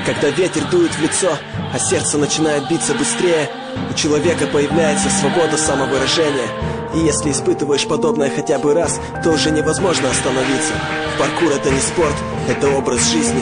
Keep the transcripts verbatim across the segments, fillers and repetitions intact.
Когда ветер дует в лицо, а сердце начинает биться быстрее, у человека появляется свобода самовыражения. И если испытываешь подобное хотя бы раз, то уже невозможно остановиться. Паркур — это не спорт, это образ жизни.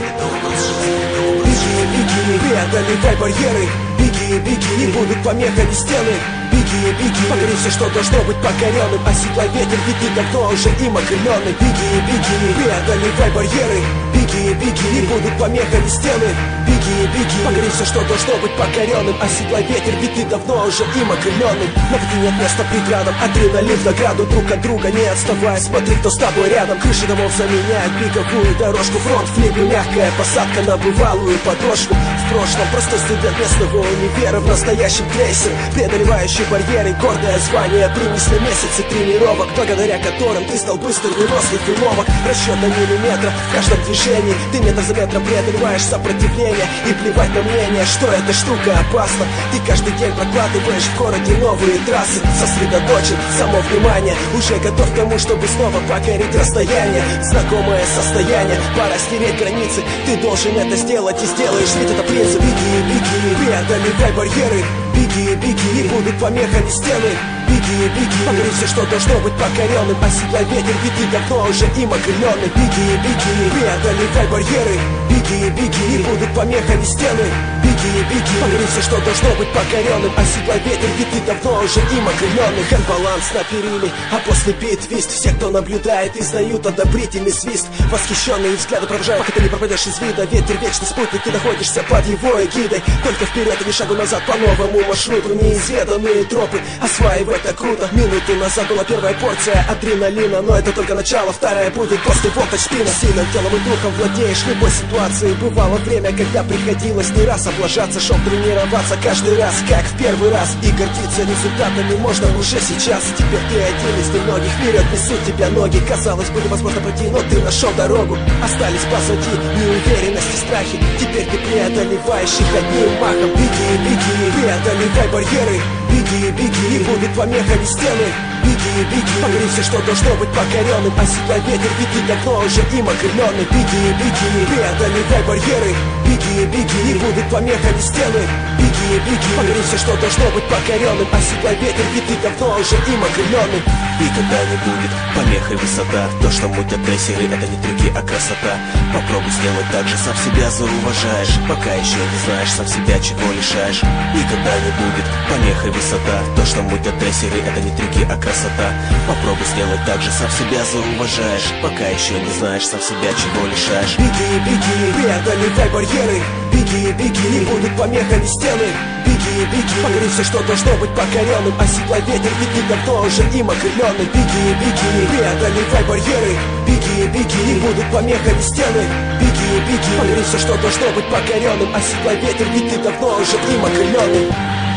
Беги, беги, преодолевай барьеры. Беги, беги, не будут помехами стены. Беги, беги, покори все, что должно быть покоренным. Оседлай ветер, ведь ты давно уже им окрыленный. Беги, беги, преодолевай барьеры. Беги, беги, не будут помехами стены. Беги, беги, покори все, что должно быть покоренным. Оседлай ветер, ведь ты давно уже им окрыленный. На пути нет места преградам, адреналин в награду. Друг от друга не отставай, смотри, кто с тобой рядом. Крыши домов заменяют беговую дорожку. Фронт в небе, мягкая посадка на бывалую подошву. В прошлом простой студент местного универа, в настоящем крейсер, преодолевающий барьеры. Гордое звание принесли месяцы тренировок, благодаря которым ты стал быстрым и рослых уловок. Расчет на миллиметр в каждом движении. Ты метр за метром преодолеваешь сопротивление. И плевать на мнение, что эта штука опасна. Ты каждый день прокладываешь в городе новые трассы. Сосредоточен, само внимание, уже готов к тому, чтобы снова покорить расстояние. Знакомое состояние, пора стереть границы. Ты должен это сделать и сделаешь, ведь это принцип. Беги, беги, преодолевай барьеры. Беги, беги, не будут помехами стены. Беги, беги, покори все, что должно быть покоренным. Оседлай ветер, ведь ты давно уже им окрыленный. Беги, беги, преодолевай барьеры. Беги, беги, не будут помехами стены. Беги, беги, покори все, что должно быть покоренным. Оседлай ветер, ведь ты давно уже им окрыленный. Хэнд-баланс на периле, а после бит-твист. Все, кто наблюдает, издают одобрительный свист. Восхищенные взгляды провожают, пока ты не пропадешь из вида. Ветер вечный спутник, ты находишься под его эгидой. Только вперед и ни шагу назад по новому маршруту. Неизведанные тропы, осваивай, это круто. Минуту назад была первая порция адреналина, но это только начало, вторая будет после волтач-спина. Сильным телом и духом владеешь любой ситуацией. Бывало время, когда приходилось не раз облажаться, шел тренироваться каждый раз, как в первый раз. И гордиться результатами можно уже сейчас. Теперь ты один из немногих, вперед несут тебя ноги. Казалось бы, невозможно пройти, но ты нашел дорогу. Остались позади неуверенность и страхи. Теперь ты преодолеваешь их одним махом. Беги, беги, преодолевай барьеры. Беги, беги, не будут помехами стены. Беги, беги, покори все, что должно быть покоренным. Оседлай ветер, ведь ты давно уже им окрыленный. Беги, беги, преодолевай барьеры. Беги, беги, не будут помехами стены. Беги, беги, покори все, что должно быть покоренным. Оседлай ветер, ведь ты давно уже им окрыленный. И когда не будет помехой высота, то, что мутят трессеры, это не трюки, а красота. Попробуй сделать так же, сам себя зауважаешь. Пока еще не знаешь, сам себя чего лишаешь. И когда не будет помехой высота, то, что мутят трессеры, это не трюки, а красота. Попробуй сделать так же, сам себя зауважаешь. Пока еще не знаешь, сам себя чего лишаешь. Беги, беги, преодолевай барьеры. Беги, беги, не будут помехами стены. Беги, беги, покори все, что должно быть покоренным. Оседлай ветер, ведь ты давно уже им окрыленный. Беги, беги, преодолевай барьеры. Беги, беги, не будут помехами стены. Беги, беги, покори все, что должно быть покоренным. Оседлай ветер, ведь ты давно уже им окрыленный.